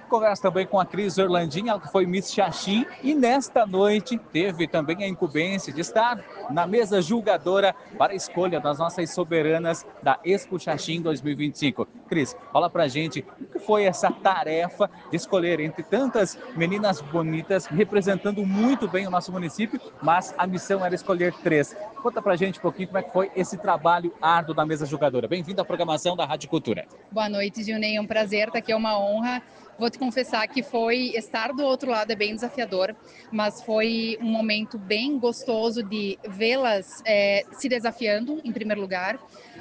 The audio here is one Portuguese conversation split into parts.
Converso também com a Cris Orlandinha, ela que foi Miss Xaxim e nesta noite teve também a incumbência de estar na mesa julgadora para a escolha das nossas soberanas da Expo Xaxim 2025. Cris, fala pra gente o que foi essa tarefa de escolher entre tantas meninas bonitas, representando muito bem o nosso município, mas a missão era escolher 3. Conta pra gente um pouquinho como é que foi esse trabalho árduo da mesa julgadora. Bem-vindo à programação da Rádio Cultura. Boa noite, Gilney. É um prazer estar aqui, é uma honra. Vou te confessar que estar do outro lado é bem desafiador, mas foi um momento bem gostoso de vê-las se desafiando, em primeiro lugar,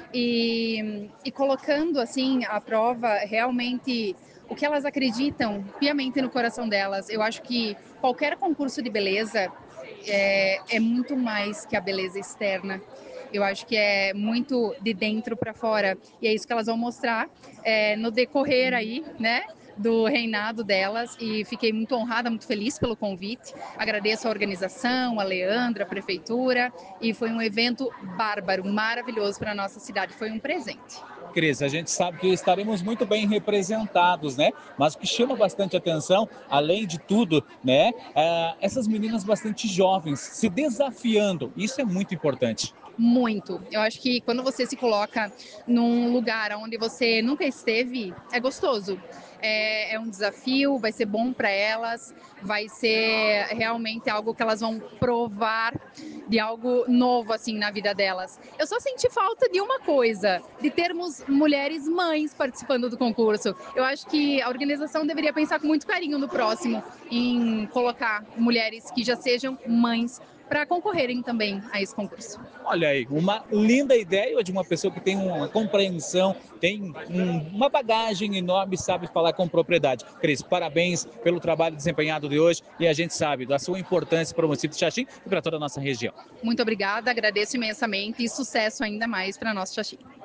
e colocando assim à prova realmente o que elas acreditam piamente no coração delas. Eu acho que qualquer concurso de beleza é muito mais que a beleza externa. Eu acho que é muito de dentro para fora, e é isso que elas vão mostrar no decorrer aí, né, do reinado delas, e fiquei muito honrada, muito feliz pelo convite. Agradeço a organização, a Leandra, a prefeitura, e foi um evento bárbaro, maravilhoso para a nossa cidade, foi um presente. Cris, a gente sabe que estaremos muito bem representados, né? Mas o que chama bastante atenção, além de tudo, né? Essas meninas bastante jovens se desafiando. Isso é muito importante. Muito. Eu acho que quando você se coloca num lugar onde você nunca esteve, é gostoso. É um desafio, vai ser bom para elas, vai ser realmente algo que elas vão provar de algo novo assim na vida delas. Eu só senti falta de uma coisa, de termos mulheres mães participando do concurso. Eu acho que a organização deveria pensar com muito carinho no próximo em colocar mulheres que já sejam mães para concorrerem também a esse concurso. Olha aí, uma linda ideia de uma pessoa que tem uma compreensão, tem uma bagagem enorme, sabe falar com propriedade. Cris, parabéns pelo trabalho desempenhado de hoje e a gente sabe da sua importância para o município de Xaxim e para toda a nossa região. Muito obrigada, agradeço imensamente e sucesso ainda mais para nosso Xaxim.